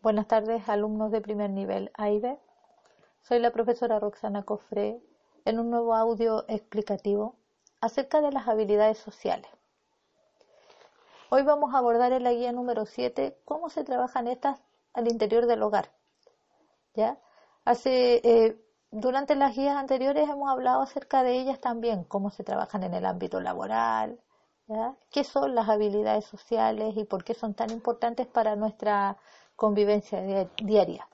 Buenas tardes, alumnos de primer nivel A y B. Soy la profesora Roxana Cofré en un nuevo audio explicativo acerca de las habilidades sociales. Hoy vamos a abordar en la guía número 7 cómo se trabajan estas al interior del hogar. ¿Ya? Durante las guías anteriores hemos hablado acerca de ellas también, cómo se trabajan en el ámbito laboral, ¿ya? ¿Qué son las habilidades sociales y por qué son tan importantes para nuestra convivencia diaria?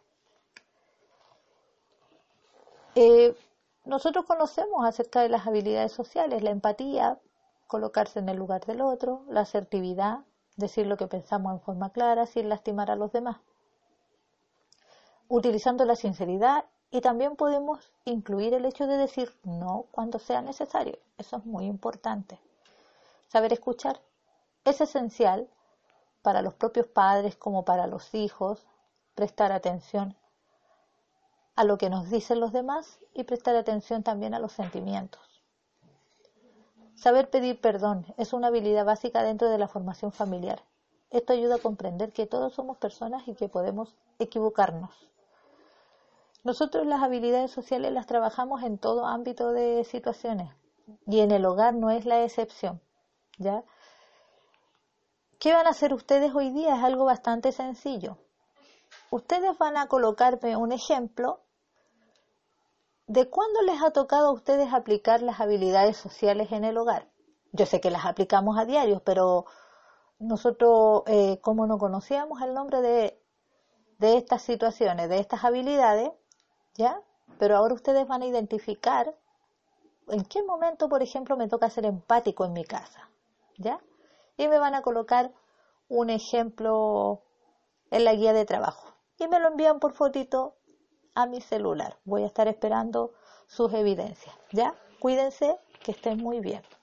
Nosotros conocemos acerca de las habilidades sociales, la empatía, colocarse en el lugar del otro, la asertividad, decir lo que pensamos en forma clara sin lastimar a los demás, utilizando la sinceridad, y también podemos incluir el hecho de decir no cuando sea necesario. Eso es muy importante. Saber escuchar es esencial para los propios padres como para los hijos, prestar atención a lo que nos dicen los demás y prestar atención también a los sentimientos. Saber pedir perdón es una habilidad básica dentro de la formación familiar. Esto ayuda a comprender que todos somos personas y que podemos equivocarnos. Nosotros las habilidades sociales las trabajamos en todo ámbito de situaciones y en el hogar no es la excepción, ¿ya? ¿Qué van a hacer ustedes hoy día? Es algo bastante sencillo. Ustedes van a colocarme un ejemplo de cuándo les ha tocado a ustedes aplicar las habilidades sociales en el hogar. Yo sé que las aplicamos a diario, pero nosotros, como no conocíamos el nombre de estas situaciones, de estas habilidades, ¿ya? Pero ahora ustedes van a identificar en qué momento, por ejemplo, me toca ser empático en mi casa, ¿ya? Y me van a colocar un ejemplo en la guía de trabajo y me lo envían por fotito a mi celular. Voy a estar esperando sus evidencias, ¿ya? Cuídense, que estén muy bien.